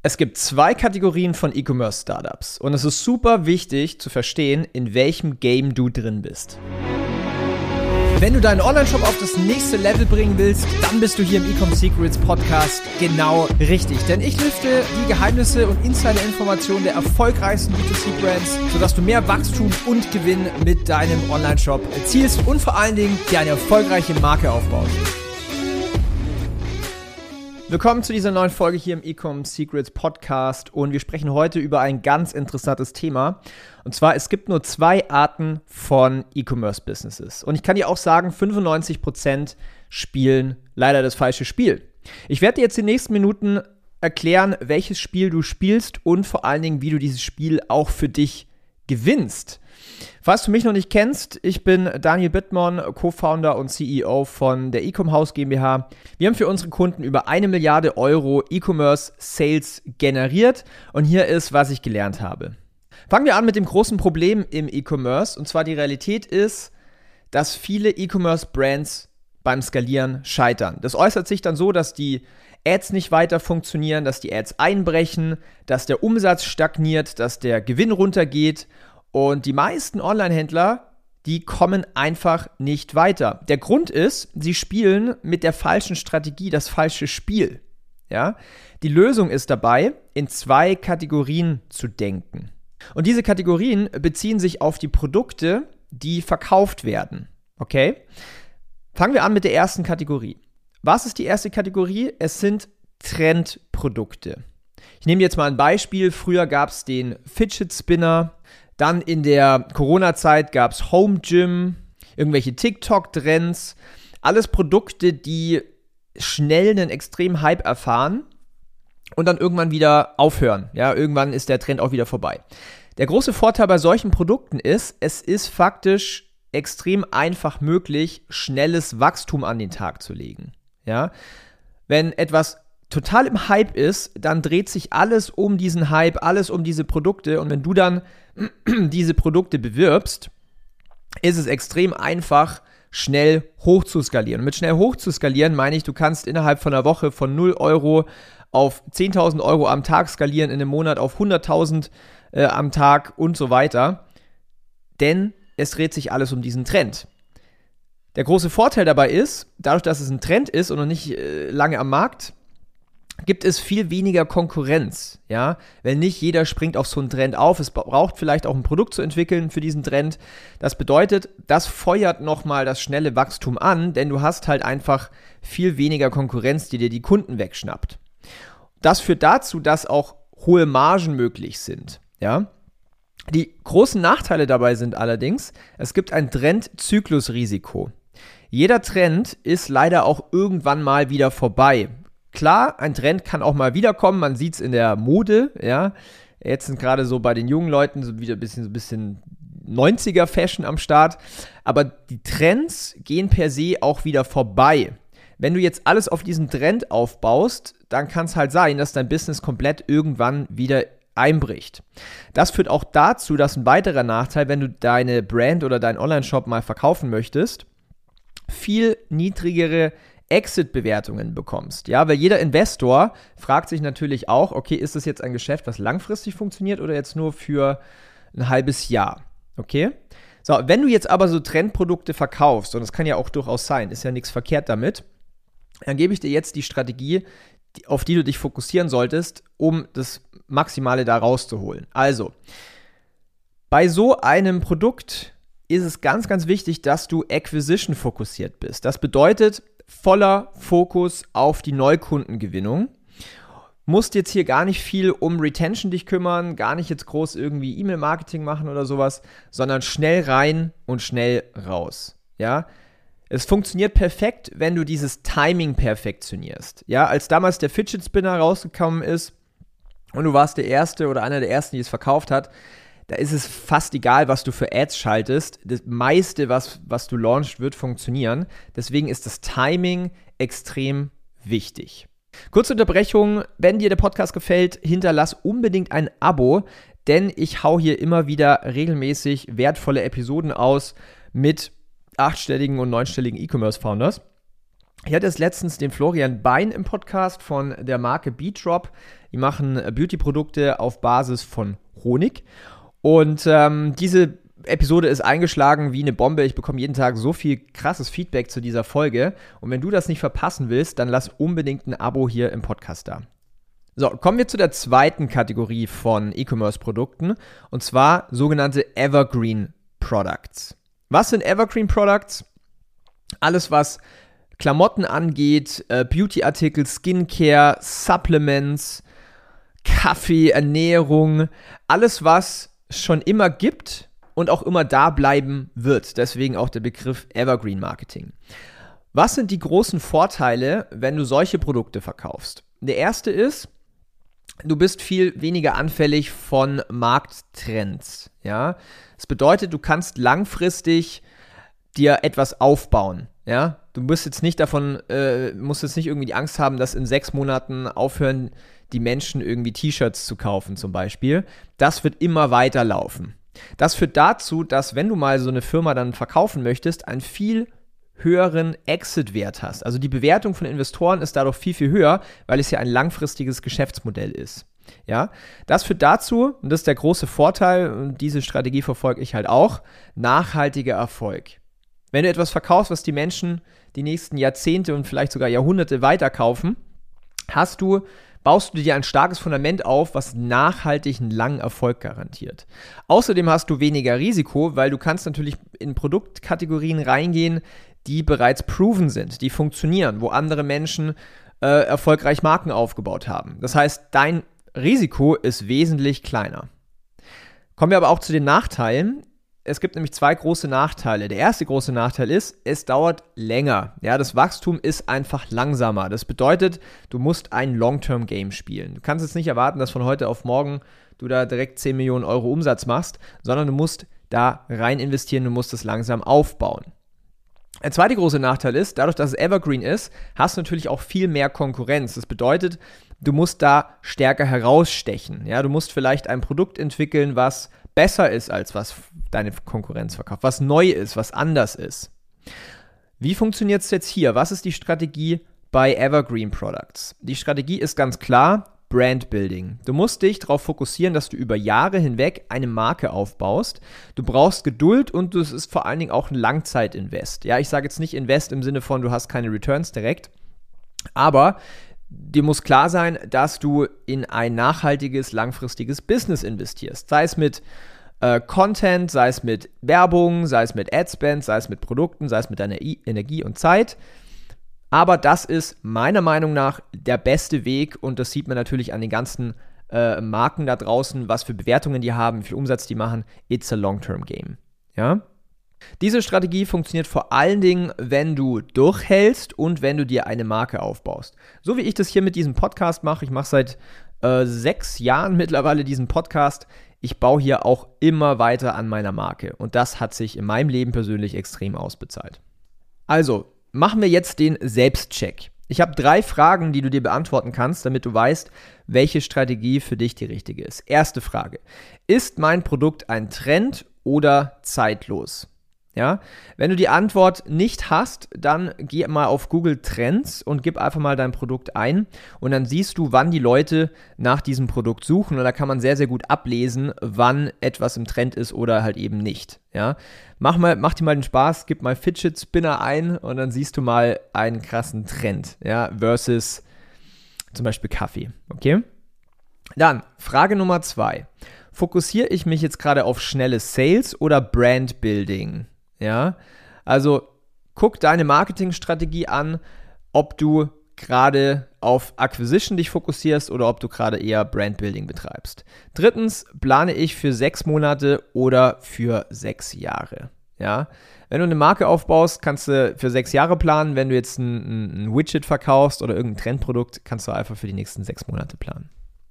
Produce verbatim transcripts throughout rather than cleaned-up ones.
Es gibt zwei Kategorien von E-Commerce-Startups und es ist super wichtig zu verstehen, in welchem Game du drin bist. Wenn du deinen Online-Shop auf das nächste Level bringen willst, dann bist du hier im Ecom Secrets Podcast genau richtig. Denn ich lüfte die Geheimnisse und Insider-Informationen der erfolgreichsten B zwei C-Brands, sodass du mehr Wachstum und Gewinn mit deinem Online-Shop erzielst und vor allen Dingen dir eine erfolgreiche Marke aufbaust. Willkommen zu dieser neuen Folge hier im Ecom Secrets Podcast und wir sprechen heute über ein ganz interessantes Thema. Und zwar, es gibt nur zwei Arten von E-Commerce-Businesses. Und ich kann dir auch sagen, fünfundneunzig Prozent spielen leider das falsche Spiel. Ich werde dir jetzt in den nächsten Minuten erklären, welches Spiel du spielst und vor allen Dingen, wie du dieses Spiel auch für dich gewinnst. Falls du mich noch nicht kennst, ich bin Daniel Bittmann, Co-Founder und C E O von der Ecom House GmbH. Wir haben für unsere Kunden über eine Milliarde Euro E-Commerce Sales generiert und hier ist, was ich gelernt habe. Fangen wir an mit dem großen Problem im E-Commerce und zwar die Realität ist, dass viele E-Commerce Brands beim Skalieren scheitern. Das äußert sich dann so, dass die Ads nicht weiter funktionieren, dass die Ads einbrechen, dass der Umsatz stagniert, dass der Gewinn runtergeht. Und die meisten Online-Händler, die kommen einfach nicht weiter. Der Grund ist, sie spielen mit der falschen Strategie das falsche Spiel. Ja? Die Lösung ist dabei, in zwei Kategorien zu denken. Und diese Kategorien beziehen sich auf die Produkte, die verkauft werden. Okay? Fangen wir an mit der ersten Kategorie. Was ist die erste Kategorie? Es sind Trendprodukte. Ich nehme jetzt mal ein Beispiel. Früher gab es den Fidget Spinner. Dann in der Corona-Zeit gab es Home Gym, irgendwelche TikTok-Trends, alles Produkte, die schnell einen extremen Hype erfahren und dann irgendwann wieder aufhören. Ja, irgendwann ist der Trend auch wieder vorbei. Der große Vorteil bei solchen Produkten ist, es ist faktisch extrem einfach möglich, schnelles Wachstum an den Tag zu legen. Ja, wenn etwas total im Hype ist, dann dreht sich alles um diesen Hype, alles um diese Produkte und wenn du dann diese Produkte bewirbst, ist es extrem einfach, schnell hoch zu skalieren. Und mit schnell hoch zu skalieren meine ich, du kannst innerhalb von einer Woche von null Euro auf zehntausend Euro am Tag skalieren, in einem Monat auf hunderttausend äh, am Tag und so weiter. Denn es dreht sich alles um diesen Trend. Der große Vorteil dabei ist, dadurch, dass es ein Trend ist und noch nicht äh, lange am Markt, gibt es viel weniger Konkurrenz, ja, weil nicht jeder springt auf so einen Trend auf. Es braucht vielleicht auch ein Produkt zu entwickeln für diesen Trend. Das bedeutet, das feuert nochmal das schnelle Wachstum an, denn du hast halt einfach viel weniger Konkurrenz, die dir die Kunden wegschnappt. Das führt dazu, dass auch hohe Margen möglich sind, ja. Die großen Nachteile dabei sind allerdings, es gibt ein Trendzyklusrisiko. Jeder Trend ist leider auch irgendwann mal wieder vorbei. Klar, ein Trend kann auch mal wiederkommen, man sieht es in der Mode, ja. Jetzt sind gerade so bei den jungen Leuten so wieder ein bisschen, so ein bisschen neunziger-Fashion am Start, aber die Trends gehen per se auch wieder vorbei. Wenn du jetzt alles auf diesen Trend aufbaust, dann kann es halt sein, dass dein Business komplett irgendwann wieder einbricht. Das führt auch dazu, dass ein weiterer Nachteil, wenn du deine Brand oder deinen Online-Shop mal verkaufen möchtest, viel niedrigere Exit-Bewertungen bekommst, ja, weil jeder Investor fragt sich natürlich auch, okay, ist das jetzt ein Geschäft, was langfristig funktioniert oder jetzt nur für ein halbes Jahr, okay? So, wenn du jetzt aber so Trendprodukte verkaufst, und das kann ja auch durchaus sein, ist ja nichts verkehrt damit, dann gebe ich dir jetzt die Strategie, auf die du dich fokussieren solltest, um das Maximale da rauszuholen. Also, bei so einem Produkt ist es ganz, ganz wichtig, dass du Acquisition fokussiert bist. Das bedeutet, voller Fokus auf die Neukundengewinnung. Musst jetzt hier gar nicht viel um Retention dich kümmern, gar nicht jetzt groß irgendwie E-Mail-Marketing machen oder sowas, sondern schnell rein und schnell raus. Ja, es funktioniert perfekt, wenn du dieses Timing perfektionierst. Ja, als damals der Fidget Spinner rausgekommen ist und du warst der Erste oder einer der Ersten, die es verkauft hat, da ist es fast egal, was du für Ads schaltest. Das meiste, was, was du launchst, wird funktionieren. Deswegen ist das Timing extrem wichtig. Kurze Unterbrechung, wenn dir der Podcast gefällt, hinterlass unbedingt ein Abo, denn ich hau hier immer wieder regelmäßig wertvolle Episoden aus mit achtstelligen und neunstelligen E-Commerce-Founders. Ich hatte jetzt letztens den Florian Bein im Podcast von der Marke Beatrop. Die machen Beauty-Produkte auf Basis von Honig. Und ähm, diese Episode ist eingeschlagen wie eine Bombe. Ich bekomme jeden Tag so viel krasses Feedback zu dieser Folge. Und wenn du das nicht verpassen willst, dann lass unbedingt ein Abo hier im Podcast da. So, kommen wir zu der zweiten Kategorie von E-Commerce-Produkten. Und zwar sogenannte Evergreen Products. Was sind Evergreen Products? Alles, was Klamotten angeht, äh, Beauty-Artikel, Skincare, Supplements, Kaffee, Ernährung, alles, was es schon immer gibt und auch immer da bleiben wird. Deswegen auch der Begriff Evergreen Marketing. Was sind die großen Vorteile, wenn du solche Produkte verkaufst? Der erste ist, du bist viel weniger anfällig von Markttrends. Ja? Das bedeutet, du kannst langfristig dir etwas aufbauen. Ja? Du bist jetzt nicht davon, äh, musst jetzt nicht irgendwie die Angst haben, dass in sechs Monaten aufhören die Menschen irgendwie T-Shirts zu kaufen zum Beispiel. Das wird immer weiterlaufen. Das führt dazu, dass wenn du mal so eine Firma dann verkaufen möchtest, einen viel höheren Exit-Wert hast. Also die Bewertung von Investoren ist dadurch viel, viel höher, weil es ja ein langfristiges Geschäftsmodell ist. Ja, das führt dazu, und das ist der große Vorteil, und diese Strategie verfolge ich halt auch, nachhaltiger Erfolg. Wenn du etwas verkaufst, was die Menschen die nächsten Jahrzehnte und vielleicht sogar Jahrhunderte weiterkaufen, hast du, baust du dir ein starkes Fundament auf, was nachhaltig einen langen Erfolg garantiert. Außerdem hast du weniger Risiko, weil du kannst natürlich in Produktkategorien reingehen, die bereits proven sind, die funktionieren, wo andere Menschen äh, erfolgreich Marken aufgebaut haben. Das heißt, dein Risiko ist wesentlich kleiner. Kommen wir aber auch zu den Nachteilen. Es gibt nämlich zwei große Nachteile. Der erste große Nachteil ist, es dauert länger. Ja, das Wachstum ist einfach langsamer. Das bedeutet, du musst ein Long-Term-Game spielen. Du kannst jetzt nicht erwarten, dass von heute auf morgen du da direkt zehn Millionen Euro Umsatz machst, sondern du musst da rein investieren, du musst es langsam aufbauen. Der zweite große Nachteil ist, dadurch, dass es Evergreen ist, hast du natürlich auch viel mehr Konkurrenz. Das bedeutet, du musst da stärker herausstechen. Ja, du musst vielleicht ein Produkt entwickeln, was besser ist, als was deine Konkurrenz verkauft, was neu ist, was anders ist. Wie funktioniert es jetzt hier? Was ist die Strategie bei Evergreen Products? Die Strategie ist ganz klar Brand Building. Du musst dich darauf fokussieren, dass du über Jahre hinweg eine Marke aufbaust. Du brauchst Geduld und es ist vor allen Dingen auch ein Langzeit-Invest. Ja, ich sage jetzt nicht Invest im Sinne von, du hast keine Returns direkt, aber dir muss klar sein, dass du in ein nachhaltiges, langfristiges Business investierst. Sei es mit äh, Content, sei es mit Werbung, sei es mit Adspend, sei es mit Produkten, sei es mit deiner I- Energie und Zeit. Aber das ist meiner Meinung nach der beste Weg und das sieht man natürlich an den ganzen äh, Marken da draußen, was für Bewertungen die haben, wie viel Umsatz die machen. It's a long-term game. Ja? Diese Strategie funktioniert vor allen Dingen, wenn du durchhältst und wenn du dir eine Marke aufbaust. So wie ich das hier mit diesem Podcast mache. Ich mache seit äh, sechs Jahren mittlerweile diesen Podcast. Ich baue hier auch immer weiter an meiner Marke. Und das hat sich in meinem Leben persönlich extrem ausbezahlt. Also, machen wir jetzt den Selbstcheck. Ich habe drei Fragen, die du dir beantworten kannst, damit du weißt, welche Strategie für dich die richtige ist. Erste Frage. Ist mein Produkt ein Trend oder zeitlos? Ja, wenn du die Antwort nicht hast, dann geh mal auf Google Trends und gib einfach mal dein Produkt ein und dann siehst du, wann die Leute nach diesem Produkt suchen und da kann man sehr, sehr gut ablesen, wann etwas im Trend ist oder halt eben nicht. Ja, mach mal, mach dir mal den Spaß, gib mal Fidget Spinner ein und dann siehst du mal einen krassen Trend, ja, versus zum Beispiel Kaffee, okay? Dann, Frage Nummer zwei. Fokussiere ich mich jetzt gerade auf schnelle Sales oder Brand Building? Ja, also guck deine Marketingstrategie an, ob du gerade auf Acquisition dich fokussierst oder ob du gerade eher Brandbuilding betreibst. Drittens, plane ich für sechs Monate oder für sechs Jahre. Ja, wenn du eine Marke aufbaust, kannst du für sechs Jahre planen. Wenn du jetzt ein, ein Widget verkaufst oder irgendein Trendprodukt, kannst du einfach für die nächsten sechs Monate planen.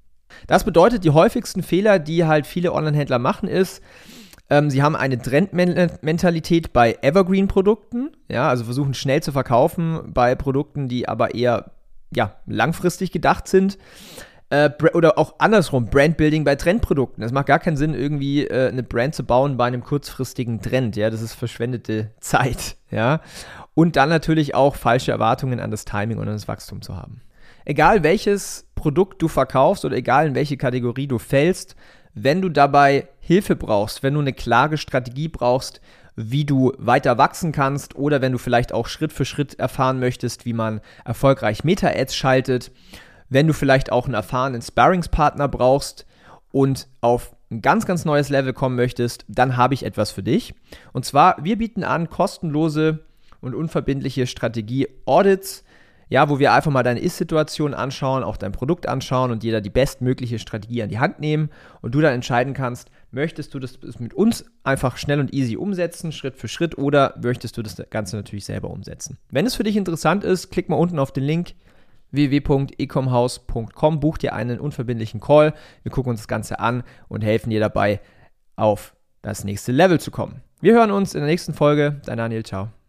Das bedeutet, die häufigsten Fehler, die halt viele Online-Händler machen, ist, sie haben eine Trendmentalität bei Evergreen-Produkten, ja, also versuchen schnell zu verkaufen bei Produkten, die aber eher ja, langfristig gedacht sind. Äh, oder auch andersrum, Brandbuilding bei Trendprodukten. Es macht gar keinen Sinn, irgendwie äh, eine Brand zu bauen bei einem kurzfristigen Trend. Ja, das ist verschwendete Zeit. Ja, und dann natürlich auch falsche Erwartungen an das Timing und an das Wachstum zu haben. egal welches Produkt du verkaufst oder egal in welche Kategorie du fällst, wenn du dabei Hilfe brauchst, wenn du eine klare Strategie brauchst, wie du weiter wachsen kannst oder wenn du vielleicht auch Schritt für Schritt erfahren möchtest, wie man erfolgreich Meta-Ads schaltet, wenn du vielleicht auch einen erfahrenen Sparringspartner brauchst und auf ein ganz, ganz neues Level kommen möchtest, dann habe ich etwas für dich. Und zwar, wir bieten an kostenlose und unverbindliche Strategie-Audits, ja, wo wir einfach mal deine Ist-Situation anschauen, auch dein Produkt anschauen und dir da die bestmögliche Strategie an die Hand nehmen und du dann entscheiden kannst, möchtest du das mit uns einfach schnell und easy umsetzen, Schritt für Schritt, oder möchtest du das Ganze natürlich selber umsetzen. Wenn es für dich interessant ist, klick mal unten auf den Link w w w punkt ecomhouse punkt com, buch dir einen unverbindlichen Call, wir gucken uns das Ganze an und helfen dir dabei, auf das nächste Level zu kommen. Wir hören uns in der nächsten Folge. Dein Daniel, ciao.